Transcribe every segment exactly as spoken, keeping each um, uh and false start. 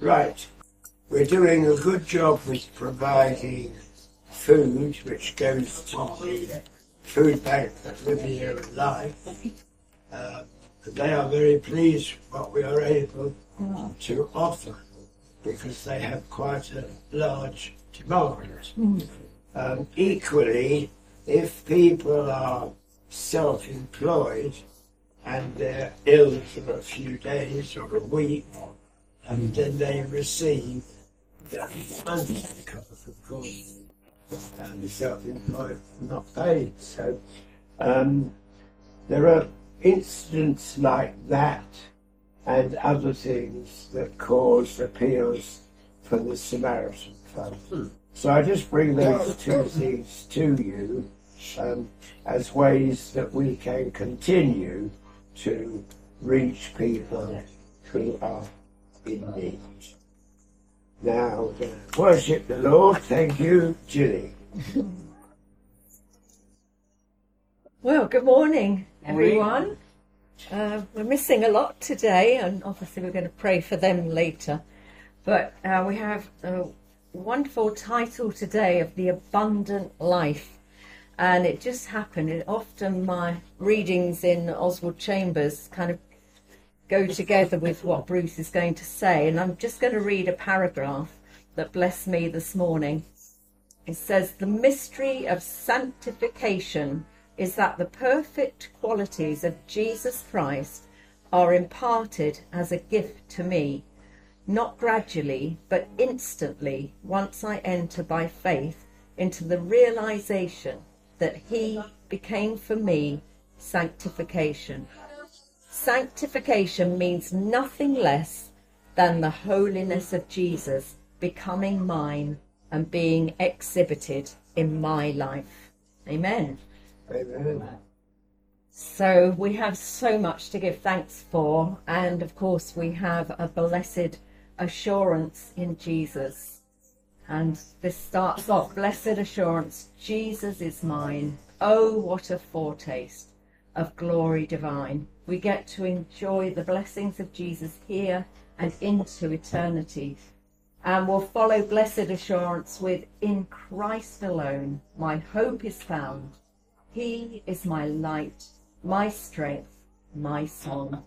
Right, we're doing a good job with providing food, which goes to the food bank that live here in Life. Uh, they are very pleased with what we are able to offer, because they have quite a large demand. Um, equally, if people are self-employed and they're ill for a few days or a week, and then they receive the money, because of course and the self-employed not paid. So um, there are incidents like that and other things that cause appeals for the Samaritan Fund. Hmm. So I just bring those two things to you um, as ways that we can continue to reach people who are in need. Now, uh, worship the Lord. Thank you, Julie. Well, good morning, everyone. Uh, we're missing a lot today, and obviously we're going to pray for them later. But uh, we have a wonderful title today of The Abundant Life. And it just happened. It, often my readings in Oswald Chambers kind of go together with what Bruce is going to say. And I'm just going to read a paragraph that blessed me this morning. It says, "The mystery of sanctification is that the perfect qualities of Jesus Christ are imparted as a gift to me, not gradually, but instantly, once I enter by faith into the realization that he became for me sanctification." Sanctification means nothing less than the holiness of Jesus becoming mine and being exhibited in my life. Amen. Amen. So we have so much to give thanks for, and of course we have a blessed assurance in Jesus. And this starts off, blessed assurance, Jesus is mine. Oh, what a foretaste of glory divine. We get to enjoy the blessings of Jesus here and into eternity. And we'll follow blessed assurance with, in Christ alone, my hope is found. He is my light, my strength, my song.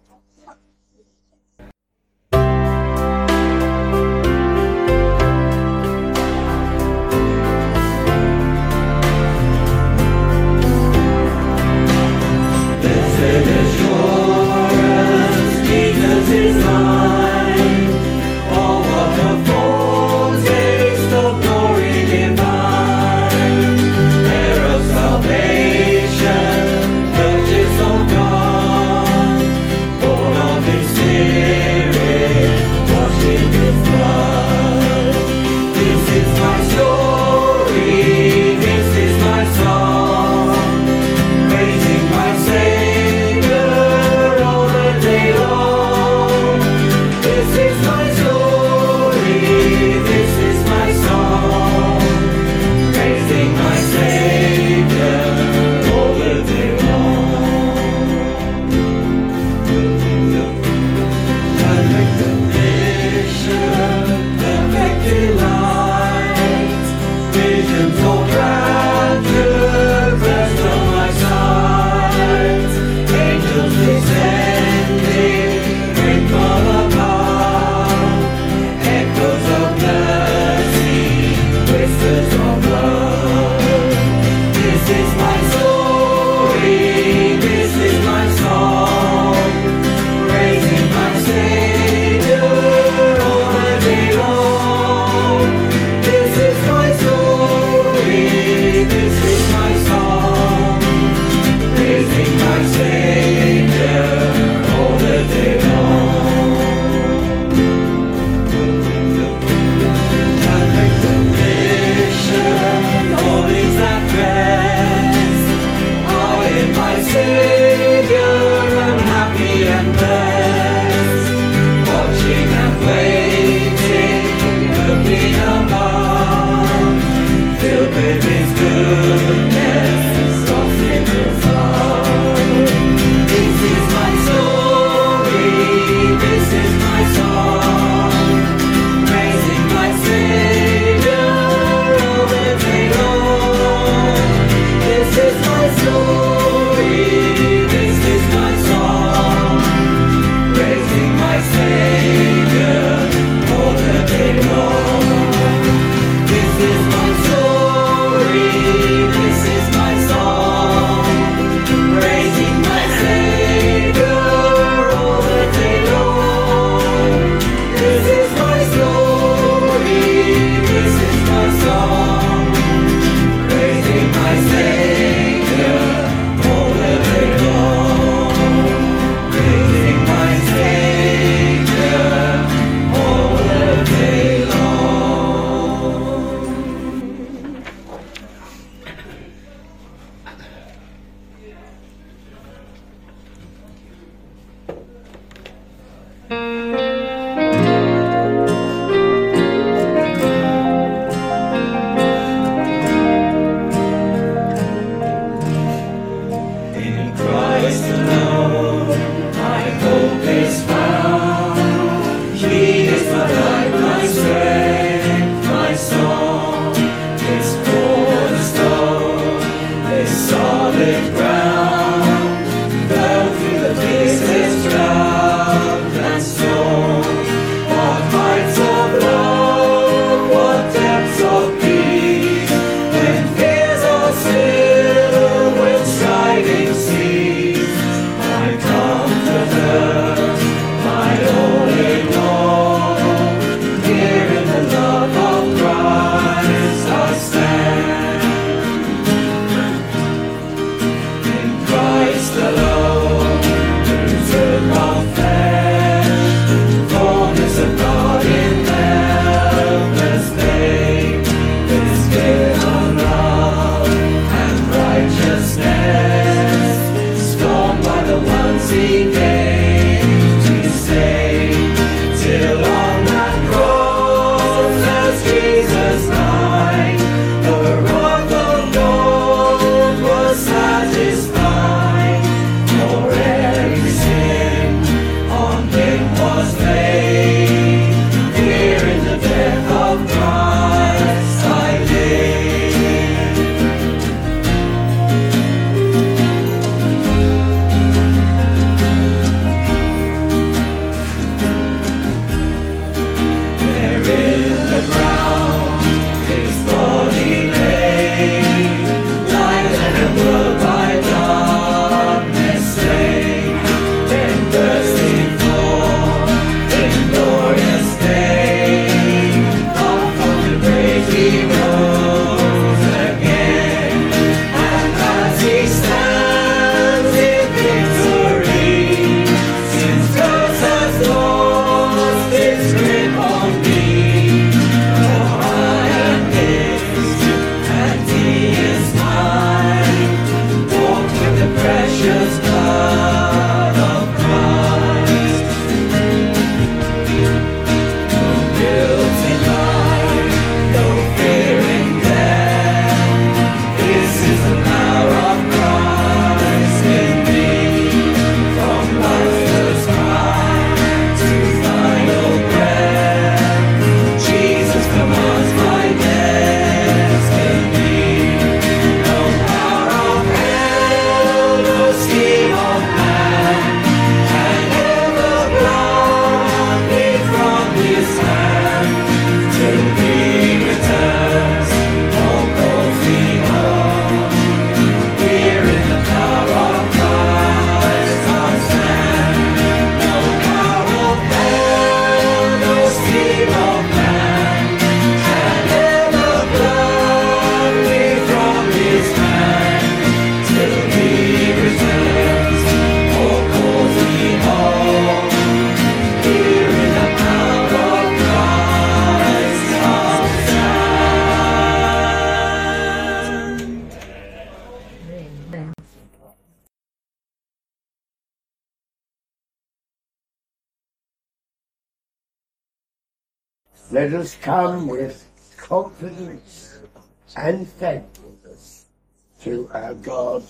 Let us come with confidence and thankfulness to our God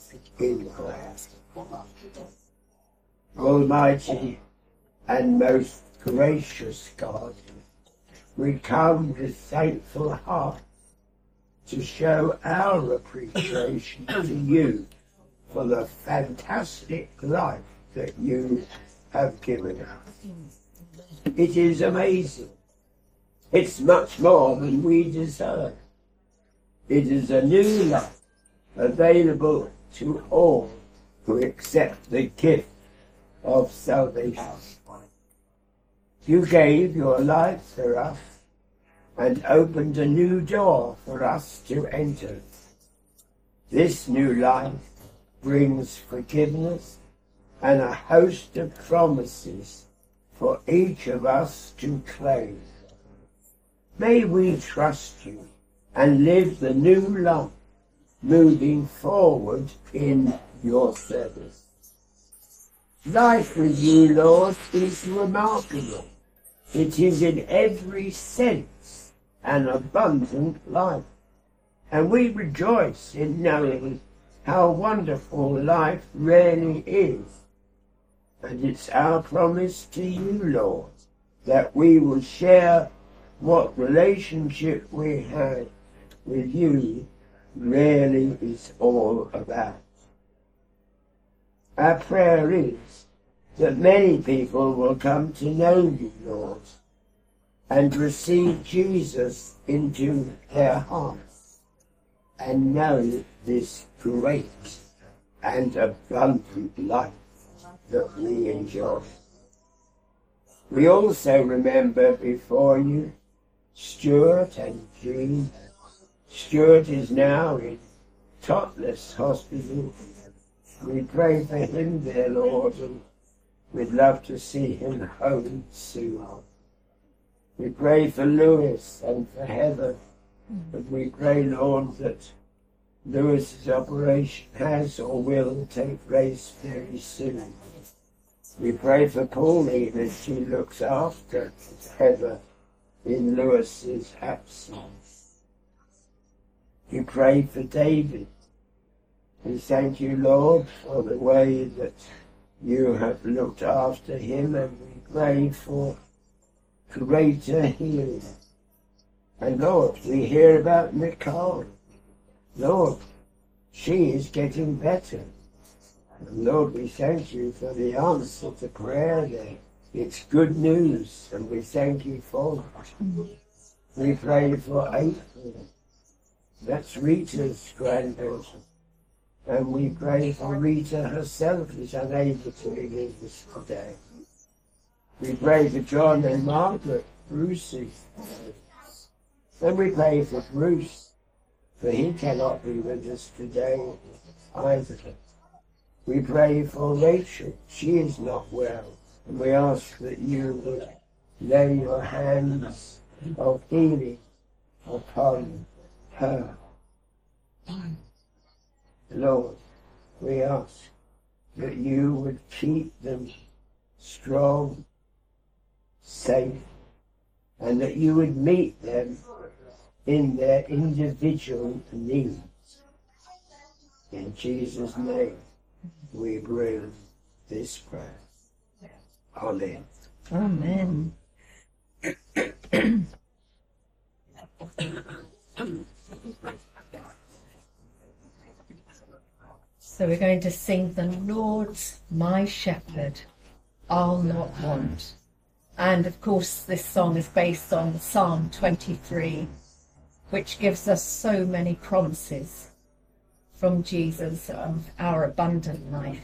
in prayer. Almighty and most gracious God, we come with thankful hearts to show our appreciation to you for the fantastic life that you have given us. It is amazing. It's much more than we deserve. It is a new life available to all who accept the gift of salvation. You gave your life for us and opened a new door for us to enter. This new life brings forgiveness and a host of promises for each of us to claim. May we trust you and live the new life, moving forward in your service. Life with you, Lord, is remarkable. It is in every sense an abundant life, and we rejoice in knowing how wonderful life really is. And it's our promise to you, Lord, that we will share what relationship we have with you really is all about. Our prayer is that many people will come to know you, Lord, and receive Jesus into their hearts and know this great and abundant life that we enjoy. We also remember before you Stuart and Jean. Stuart is now in Totnes Hospital. We pray for him, dear Lord, and we'd love to see him home soon. We pray for Lewis and for Heather, and we pray, Lord, that Lewis's operation has or will take place very soon. We pray for Pauline as she looks after Heather in Lewis's absence. We pray for David. We thank you, Lord, for the way that you have looked after him, and we pray for greater healing. And Lord, we hear about Nicole. Lord, she is getting better. And Lord, we thank you for the answer to prayer there. It's good news, and we thank you for it. We pray for April. That's Rita's granddaughter. And we pray for Rita herself, who's unable to be with us today. We pray for John and Margaret, Brucey. And we pray for Bruce, for he cannot be with us today either. We pray for Rachel. She is not well. And we ask that you would lay your hands of healing upon her. Lord, we ask that you would keep them strong, safe, and that you would meet them in their individual needs. In Jesus' name, we bring this prayer. Amen. Amen. So we're going to sing "The Lord's My Shepherd, I'll Not Want." And of course this song is based on Psalm twenty-three, which gives us so many promises from Jesus of our abundant life.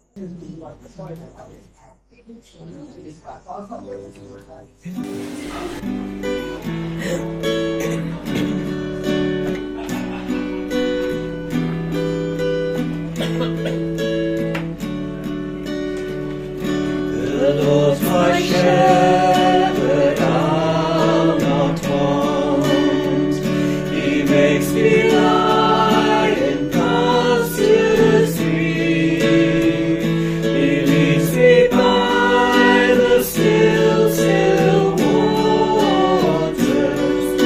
The Lord's my shepherd, I'll not want. He makes me lie in pastures green. He leads me by the still, still waters.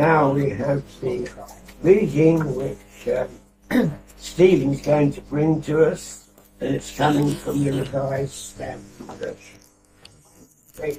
now we have the reading which um, Stephen's going to bring to us, and it's coming from the Revised Standard Version. Great.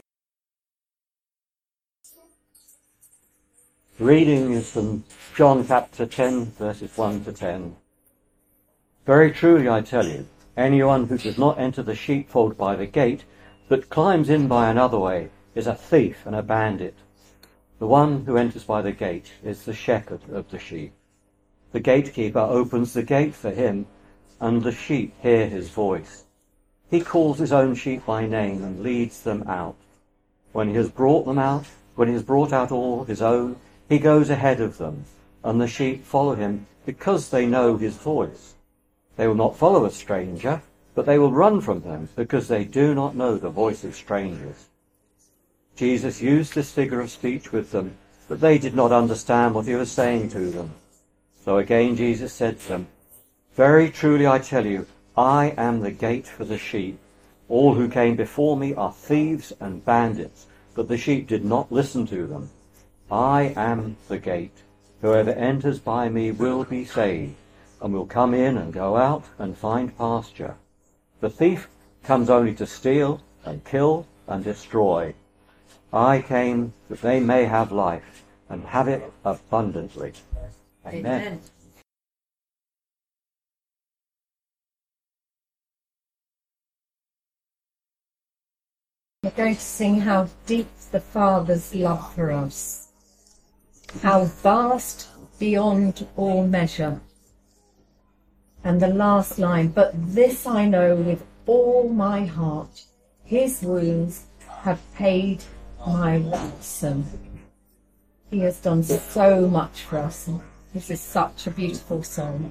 Reading is from John chapter ten, verses one to ten. Very truly I tell you, anyone who does not enter the sheepfold by the gate, but climbs in by another way, is a thief and a bandit. The one who enters by the gate is the shepherd of the sheep. The gatekeeper opens the gate for him, and the sheep hear his voice. He calls his own sheep by name and leads them out. When he has brought them out, when he has brought out all his own, he goes ahead of them, and the sheep follow him because they know his voice. They will not follow a stranger, but they will run from them because they do not know the voice of strangers. Jesus used this figure of speech with them, but they did not understand what he was saying to them. So again Jesus said to them, very truly I tell you, I am the gate for the sheep. All who came before me are thieves and bandits, but the sheep did not listen to them. I am the gate. Whoever enters by me will be saved, and will come in and go out and find pasture. The thief comes only to steal and kill and destroy. I came that they may have life, and have it abundantly. Amen. Amen. We're going to sing How Deep the Father's Love for Us, how vast beyond all measure. And the last line, but this I know with all my heart, his wounds have paid my ransom. He has done so much for us. This is such a beautiful song.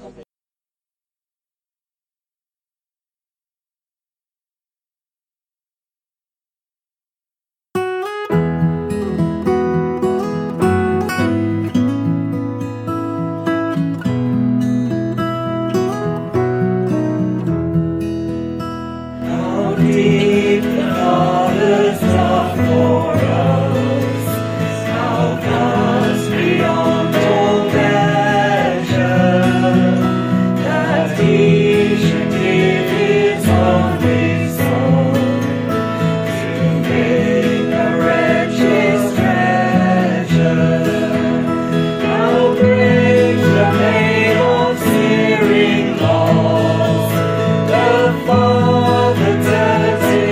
How deep the Father's love for us, how vast beyond all measure, that He should give His only Son to make a wretch His treasure. How great the pain of hearing lost, the Father turns His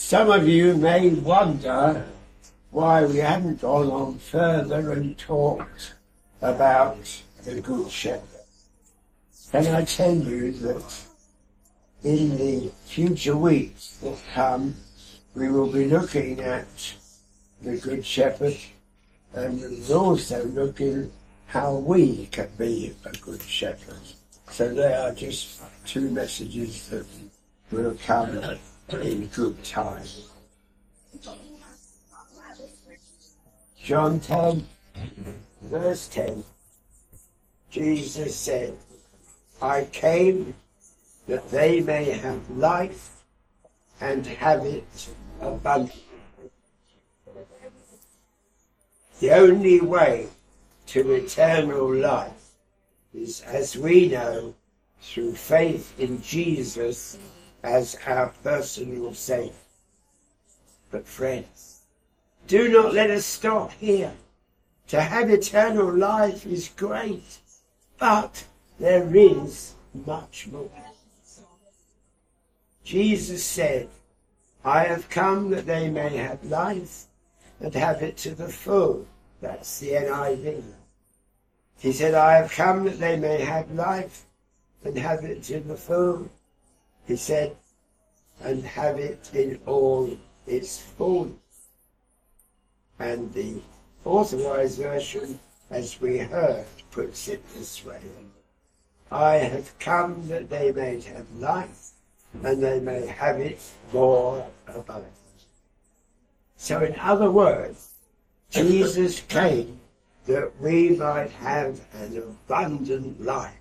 Some of you may wonder why we haven't gone on further and talked about the Good Shepherd. Can I tell you that in the future weeks that come, we will be looking at the Good Shepherd, and we'll also looking how we can be a good shepherd. So they are just two messages that will come in good time. John ten, verse ten, Jesus said, I came that they may have life and have it abundantly. The only way to eternal life is, as we know, through faith in Jesus as our personal Saviour. But friends, do not let us stop here. To have eternal life is great, but there is much more. Jesus said, I have come that they may have life and have it to the full. That's the N I V. He said, I have come that they may have life and have it to the full. He said, and have it in all its fullness. And the Authorized Version, as we heard, puts it this way. I have come that they may have life and they may have it more abundantly. So in other words, Jesus came that we might have an abundant life.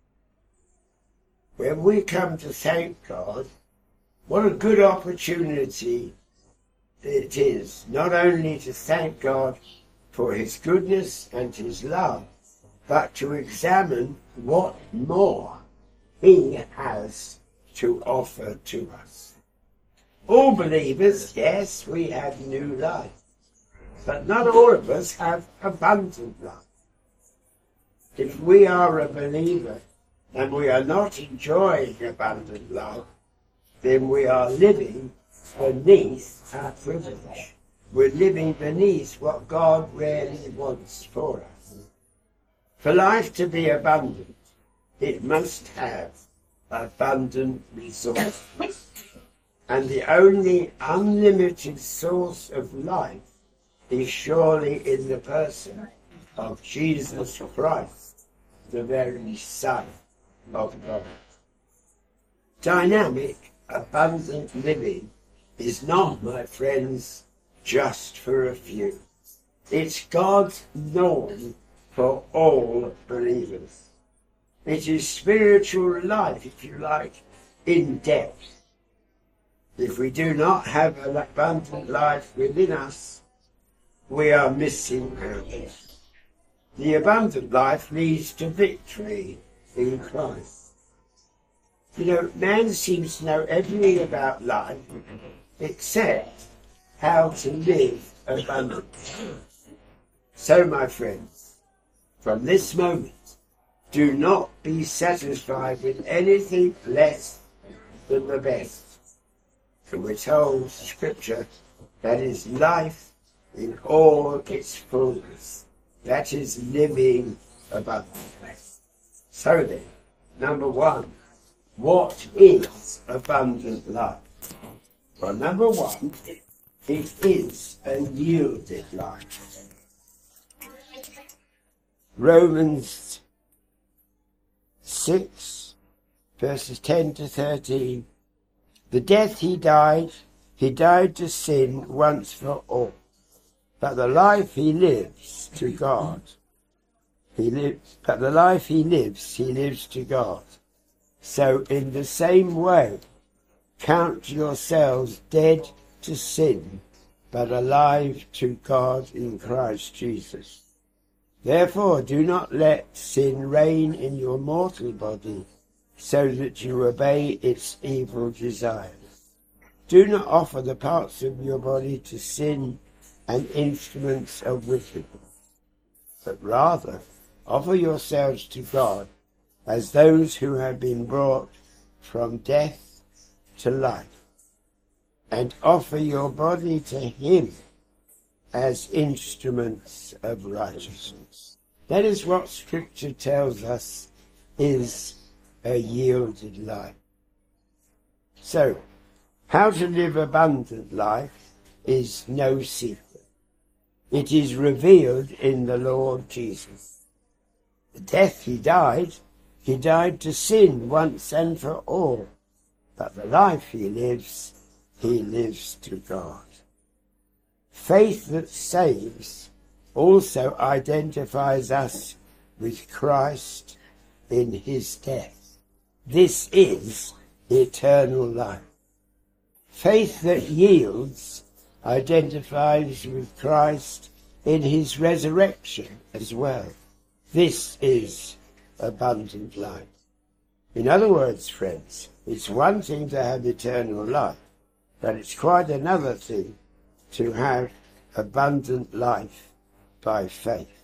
When we come to thank God, what a good opportunity it is, not only to thank God for his goodness and his love, but to examine what more he has to offer to us. All believers, yes, we have new life, but not all of us have abundant life. If we are a believer and we are not enjoying abundant life, then we are living beneath our privilege. We're living beneath what God really wants for us. For life to be abundant, it must have abundant resources. And the only unlimited source of life is surely in the person of Jesus Christ, the very Son of God. Dynamic, abundant living is not, my friends, just for a few. It's God's norm for all believers. It is spiritual life, if you like, in depth. If we do not have an abundant life within us, we are missing out. The abundant life leads to victory in Christ. You know, man seems to know everything about life except how to live abundantly. So, my friends, from this moment, do not be satisfied with anything less than the best. For we're told, Scripture, that is life in all its fullness. That is living abundantly. So then, number one, what is abundant life? Well, number one, it is a yielded life. Romans six, verses ten to thirteen. The death he died, he died to sin once for all. But the life he lives to God, he lives, but the life he lives, he lives to God. So in the same way, count yourselves dead to sin, but alive to God in Christ Jesus. Therefore, do not let sin reign in your mortal body, so that you obey its evil desires. Do not offer the parts of your body to sin and instruments of wickedness, but rather offer yourselves to God as those who have been brought from death to life. and offer your body to him as instruments of righteousness. That is what Scripture tells us is a yielded life. So, how to live abundant life is no secret. It is revealed in the Lord Jesus. The death he died, he died to sin once and for all. But the life he lives, he lives to God. Faith that saves also identifies us with Christ in his death. This is eternal life. Faith that yields identifies with Christ in his resurrection as well. This is abundant life. In other words, friends, it's one thing to have eternal life, but it's quite another thing to have abundant life by faith.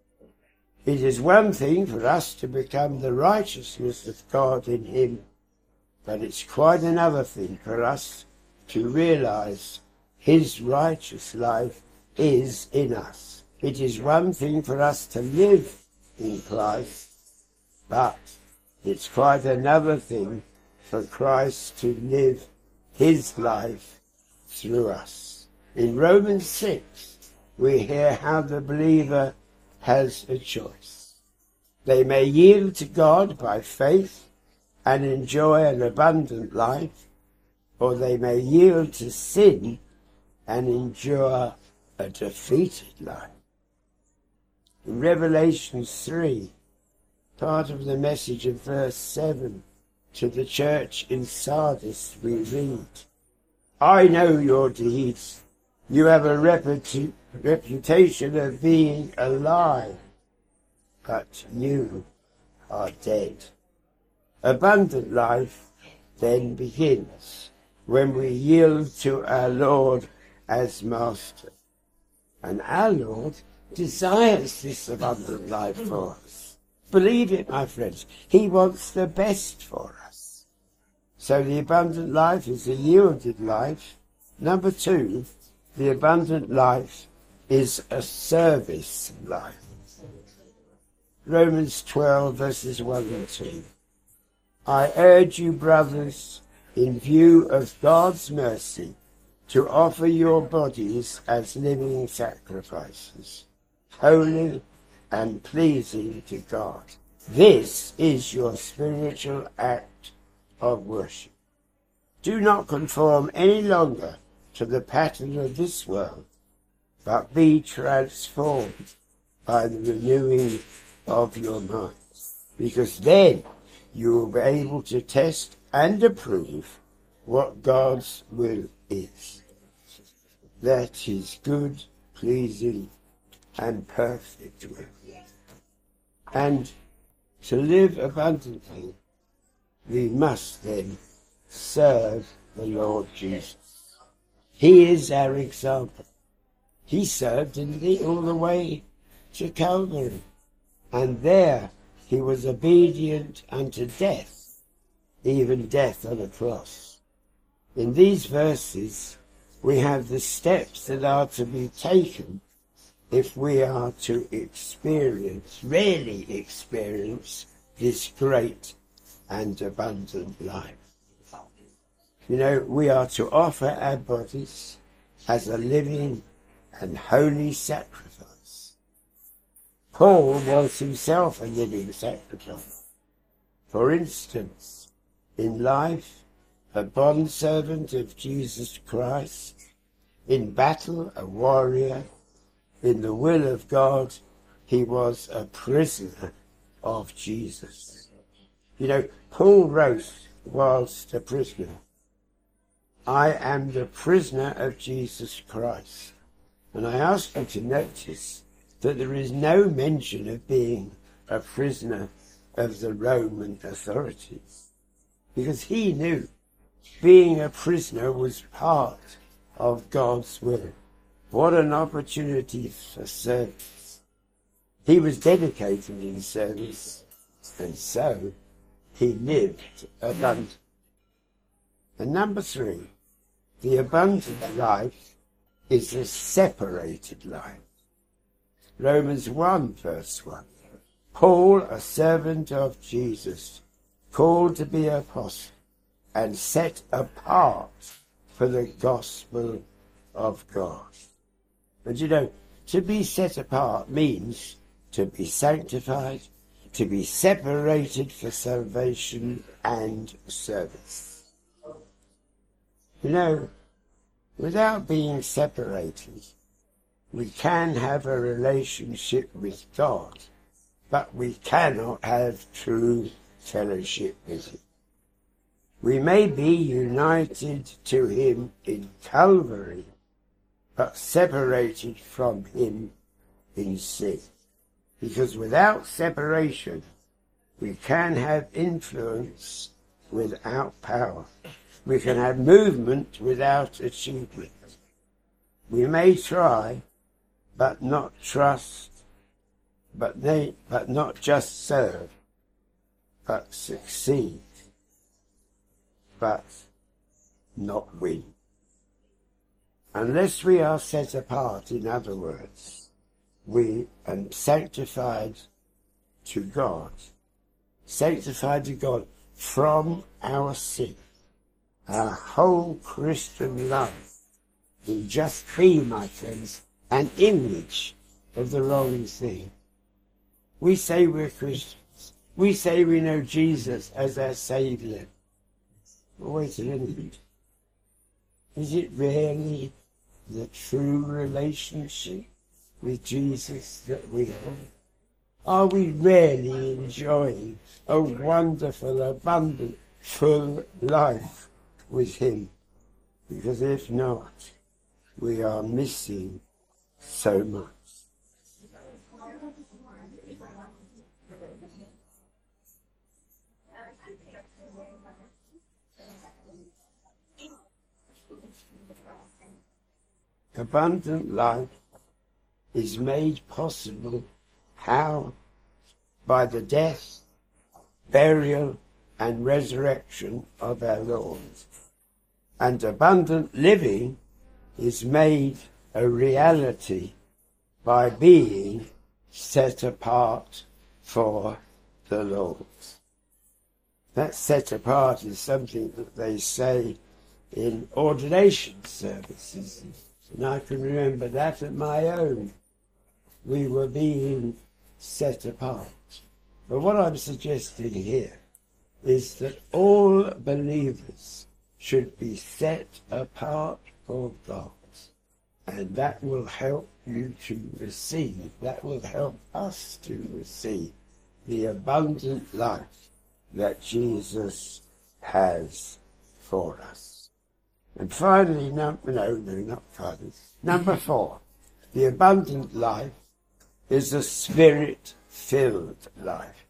It is one thing for us to become the righteousness of God in him, but it's quite another thing for us to realize his righteous life is in us. It is one thing for us to live in Christ, but it's quite another thing for Christ to live his life through us. In Romans six, we hear how the believer has a choice. They may yield to God by faith and enjoy an abundant life, or they may yield to sin and endure a defeated life. In Revelation three, part of the message of verse seven, to the church in Sardis we read, I know your deeds. You have a reputa- reputation of being alive, but you are dead. Abundant life then begins when we yield to our Lord as Master. And our Lord desires this abundant life for us. Believe it, my friends. He wants the best for us. So the abundant life is a yielded life. Number two, the abundant life is a service life. Romans twelve, verses one and two. I urge you, brothers, in view of God's mercy, to offer your bodies as living sacrifices, holy and pleasing to God. This is your spiritual act of worship. Do not conform any longer to the pattern of this world, but be transformed by the renewing of your minds, because then you will be able to test and approve what God's will is. That is good, pleasing, and perfect will. And to live abundantly, we must then serve the Lord Jesus. He is our example. He served indeed all the way to Calvary, and there he was obedient unto death, even death on a cross. In these verses, we have the steps that are to be taken if we are to experience, really experience, this great and abundant life. You know, we are to offer our bodies as a living and holy sacrifice. Paul was himself a living sacrifice. For instance, in life, a bondservant of Jesus Christ, in battle, a warrior, in the will of God, he was a prisoner of Jesus. You know, Paul wrote whilst a prisoner, I am the prisoner of Jesus Christ. And I ask you to notice that there is no mention of being a prisoner of the Roman authorities, because he knew being a prisoner was part of God's will. What an opportunity for service. He was dedicated in service, and so he lived abundantly. And number three, The abundant life is a separated life. Romans one verse one. Paul, a servant of Jesus, called to be apostle and set apart for the gospel of God. And you know, to be set apart means to be sanctified, to be separated for salvation and service. You know, without being separated, we can have a relationship with God, but we cannot have true fellowship with him. We may be united to him in Calvary, but separated from him in sin. Because without separation, we can have influence without power. We can have movement without achievement. We may try, but not trust, but they, but not just serve, but succeed, but not win. Unless we are set apart, in other words, we are sanctified to God, sanctified to God from our sin. Our whole Christian life will just be, my friends, an image of the wrong thing. We say we're Christians. We say we know Jesus as our Saviour. But wait a minute. Is it really the true relationship with Jesus that we have? Are we really enjoying a wonderful, abundant, full life with him? Because if not, we are missing so much. Abundant life is made possible how? By the death, burial, and resurrection of our Lord. And abundant living is made a reality by being set apart for the Lord. That set apart is something that they say in ordination services. And I can remember that at my own. We were being set apart. But what I'm suggesting here is that all believers should be set apart for God. And that will help you to receive, that will help us to receive the abundant life that Jesus has for us. And finally, no, no, no, not finally, number four, the abundant life is a spirit-filled life.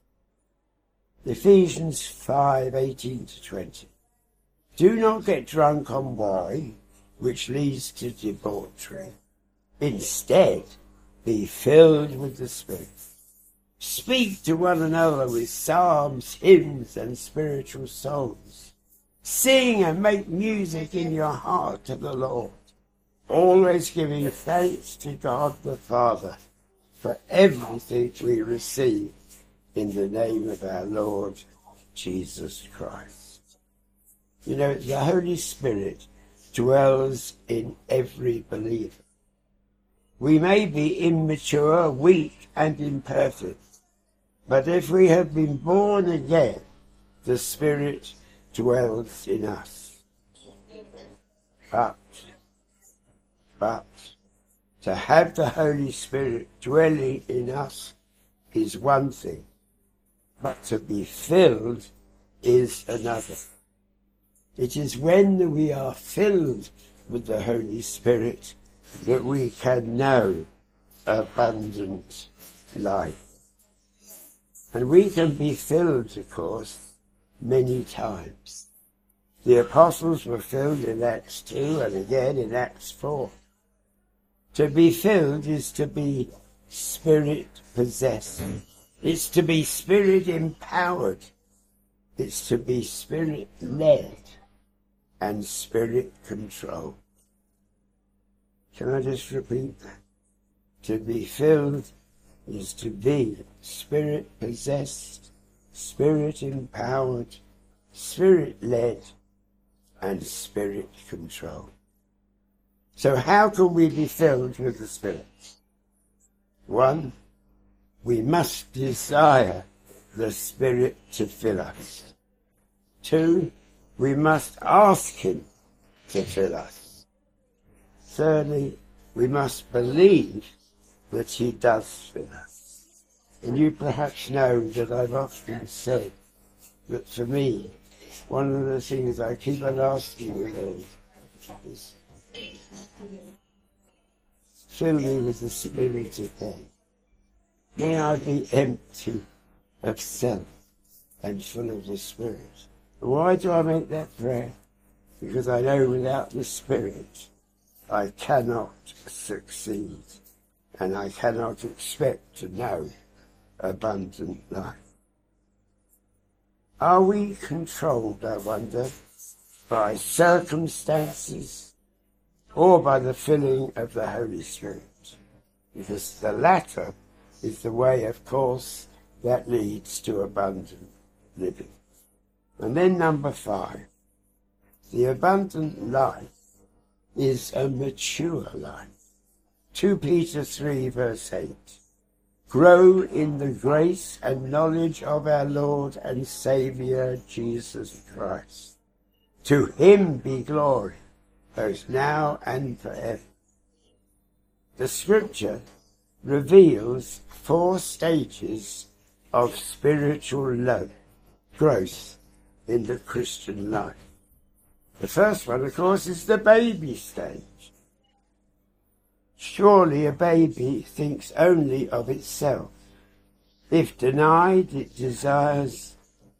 Ephesians five, eighteen to twenty. Do not get drunk on wine, which leads to debauchery. Instead, be filled with the Spirit. Speak to one another with psalms, hymns, and spiritual songs. Sing and make music in your heart to the Lord, always giving thanks to God the Father for everything we receive in the name of our Lord Jesus Christ. You know, the Holy Spirit dwells in every believer. We may be immature, weak, and imperfect, but if we have been born again, the Spirit dwells in us. But, but, to have the Holy Spirit dwelling in us is one thing, but to be filled is another. It is when we are filled with the Holy Spirit that we can know abundant life. And we can be filled, of course, many times. The apostles were filled in Acts two and again in Acts four. To be filled is to be spirit-possessed. It's to be spirit-empowered. It's to be spirit-led. and spirit control. Can I just repeat that? To be filled is to be spirit-possessed, spirit-empowered, spirit-led, and spirit-controlled. So how can we be filled with the Spirit? One, we must desire the Spirit to fill us. Two, we must ask him to fill us. Thirdly, we must believe that he does fill us. And you perhaps know that I've often said that for me, one of the things I keep on asking the Lord is, fill me with the Spirit of God. May I be empty of self and full of the Spirit. Why do I make that prayer? Because I know without the Spirit I cannot succeed, and I cannot expect to know abundant life. Are we controlled, I wonder, by circumstances or by the filling of the Holy Spirit? Because the latter is the way, of course, that leads to abundant living. And then number five, the abundant life is a mature life. Second Peter three verse eight. Grow in the grace and knowledge of our Lord and Saviour Jesus Christ. To him be glory, both now and forever. The scripture reveals four stages of spiritual love, growth in the Christian life. The first one, of course, is the baby stage. Surely a baby thinks only of itself. If denied, it desires,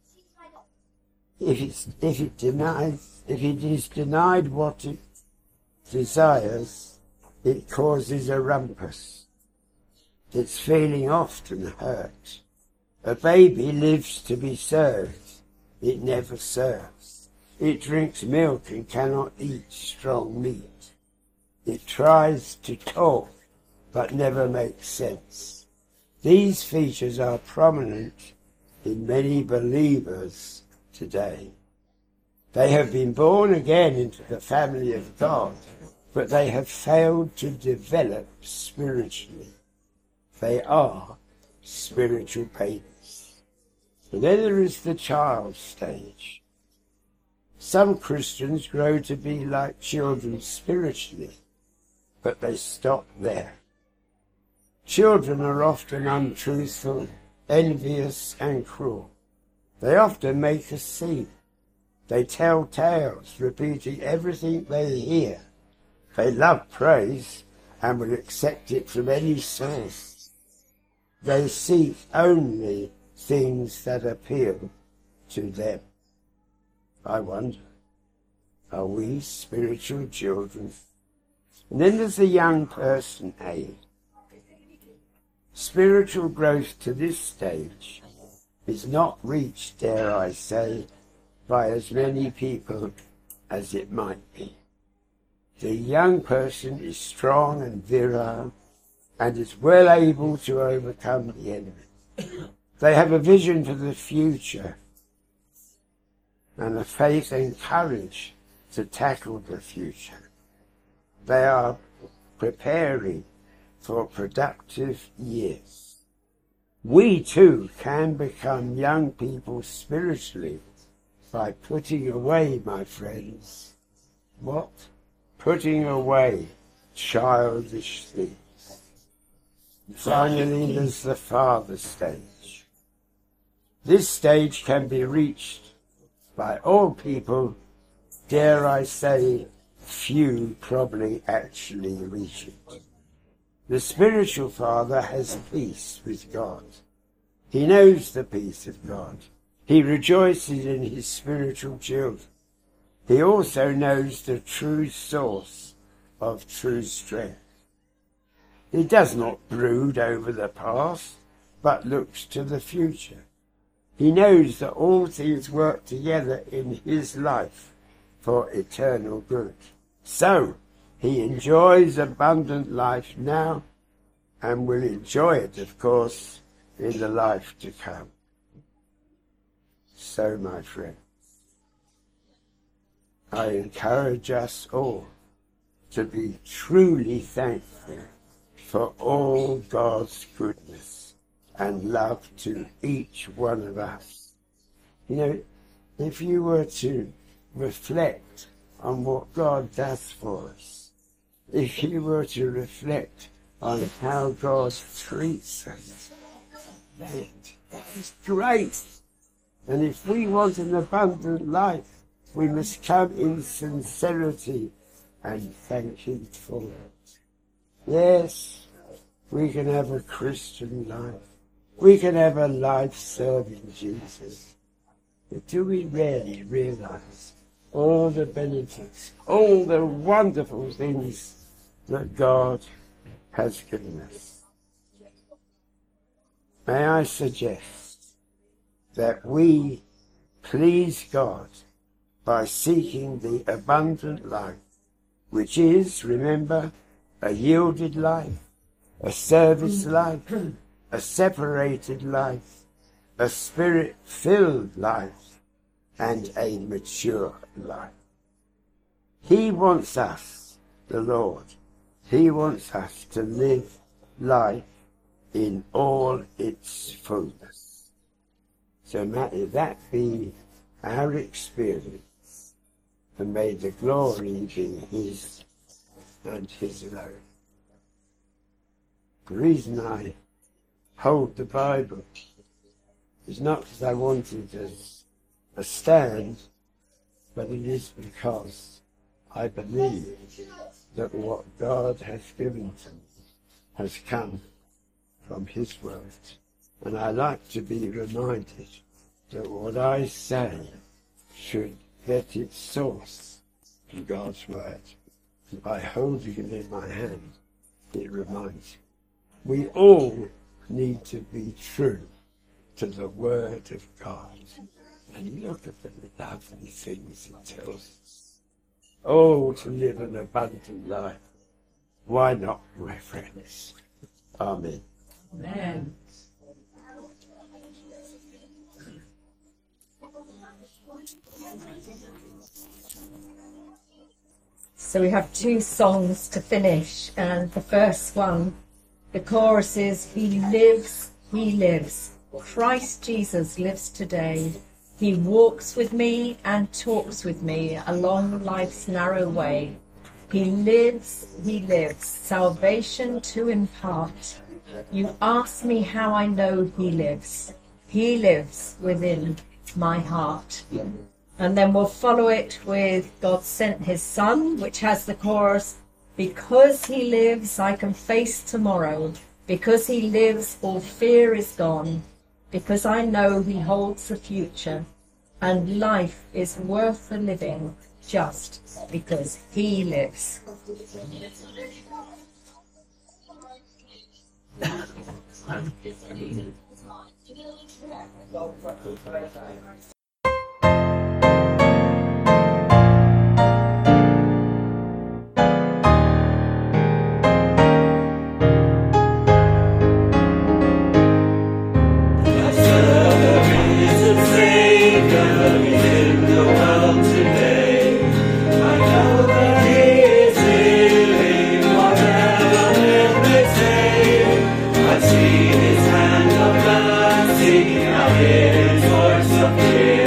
if, it's, if it denies, if it is denied what it desires, it causes a rumpus. Its feeling often hurt. A baby lives to be served. It never serves. It drinks milk and cannot eat strong meat. It tries to talk, but never makes sense. These features are prominent in many believers today. They have been born again into the family of God, but they have failed to develop spiritually. They are spiritual babies. And then there is the child stage. Some Christians grow to be like children spiritually, but they stop there. Children are often untruthful, envious and cruel. They often make a scene. They tell tales, repeating everything they hear. They love praise and will accept it from any source. They seek only things that appeal to them. I wonder, are we spiritual children? And then there's the young person age. Spiritual growth to this stage is not reached, dare I say, by as many people as it might be. The young person is strong and virile and is well able to overcome the enemy. They have a vision for the future and a faith and courage to tackle the future. They are preparing for productive years. We too can become young people spiritually by putting away, my friends, what? Putting away childish things. Finally, there's the father stage. This stage can be reached by all people, dare I say, few probably actually reach it. The spiritual father has peace with God. He knows the peace of God. He rejoices in his spiritual children. He also knows the true source of true strength. He does not brood over the past, but looks to the future. He knows that all things work together in his life for eternal good. So, he enjoys abundant life now and will enjoy it, of course, in the life to come. So, my friends, I encourage us all to be truly thankful for all God's goodness and love to each one of us. You know, if you were to reflect on what God does for us, if you were to reflect on how God treats us, that is great. And if we want an abundant life, we must come in sincerity and thank him for it. Yes, we can have a Christian life. We can have a life serving Jesus. But do we really realize all the benefits, all the wonderful things that God has given us? May I suggest that we please God by seeking the abundant life, which is, remember, a yielded life, a service life, a separated life, a spirit-filled life, and a mature life. He wants us, the Lord, he wants us to live life in all its fullness. So may that be our experience, and may the glory be his and his alone. The reason I hold the Bible is not because I wanted a, a stand, but it is because I believe that what God has given to me has come from his word. And I like to be reminded that what I say should get its source from God's word. And by holding it in my hand, it reminds me. We all need to be true to the word of God. And look at the lovely things it tells us. Oh, to live an abundant life. Why not, my friends? Amen. Amen. So we have two songs to finish, and the first one, the chorus is, He lives, He lives. Christ Jesus lives today. He walks with me and talks with me along life's narrow way. He lives, He lives, salvation to impart. You ask me how I know He lives. He lives within my heart. And then we'll follow it with God sent his Son, which has the chorus, because he lives, I can face tomorrow. Because he lives, all fear is gone. Because I know he holds the future. And life is worth the living just because he lives. I've seen his hand of mercy, I hear his voice of praise.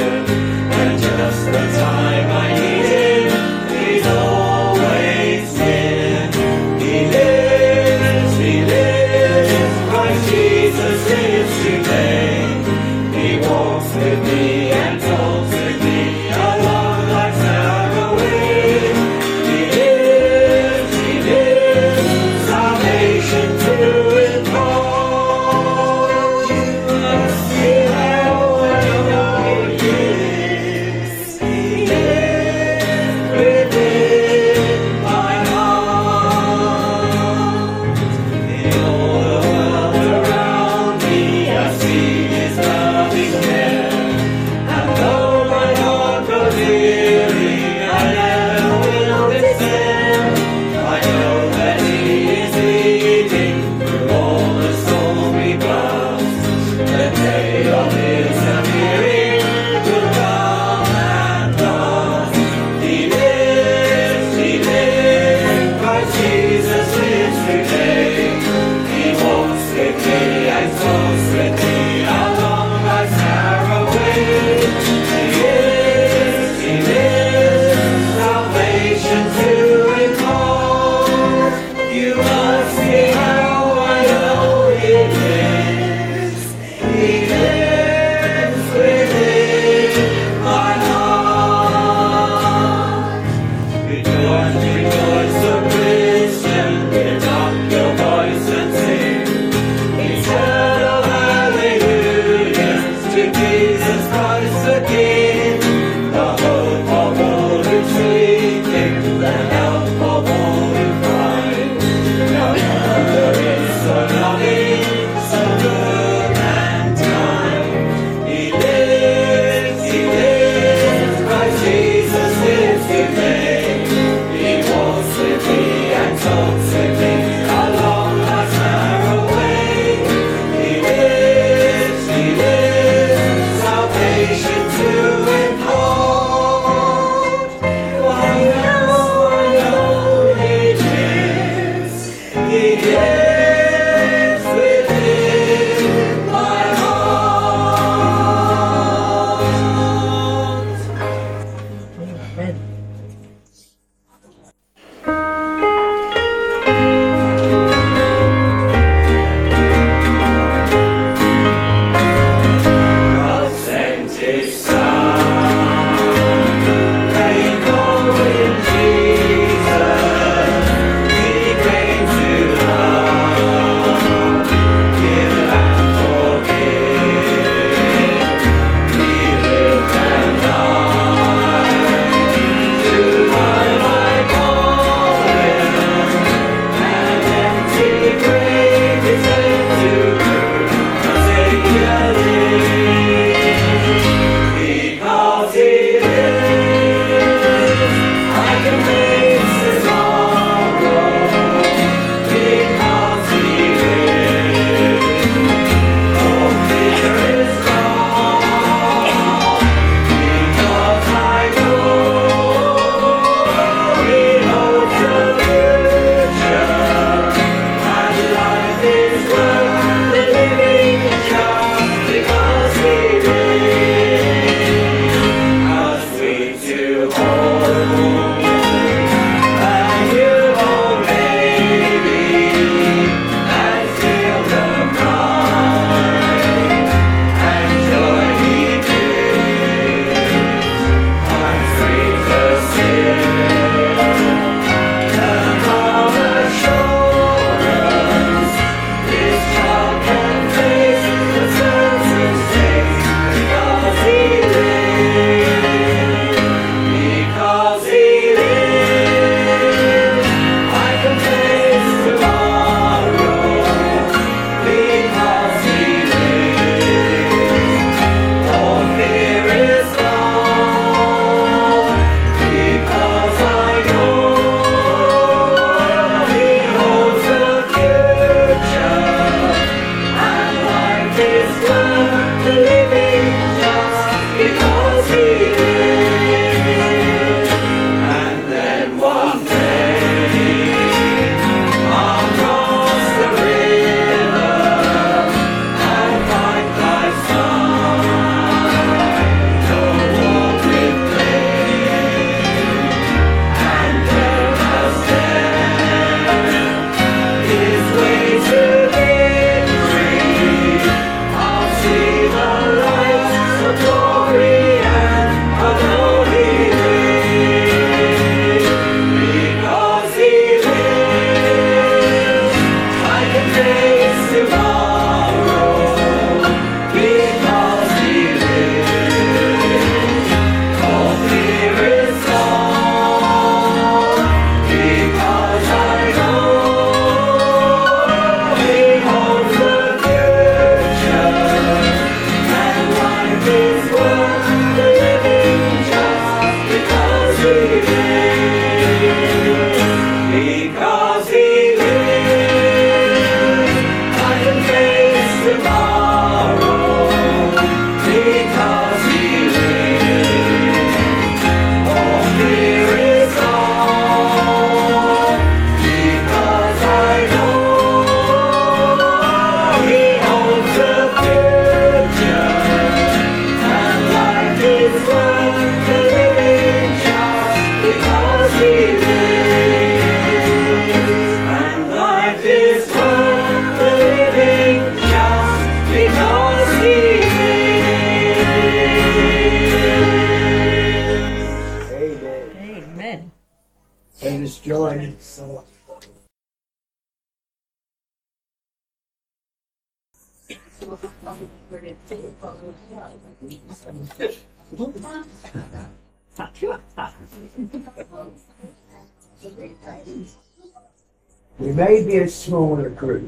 We may be a smaller group,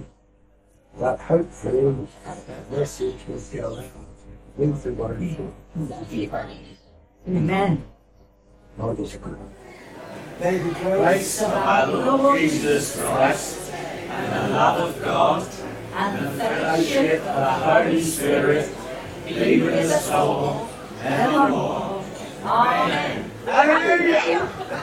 but hopefully the message will go with the worship. Amen. God is good. May the grace of our Lord Jesus Christ and the love of God and the fellowship of the Holy Spirit be with us all evermore. Amen. Hallelujah.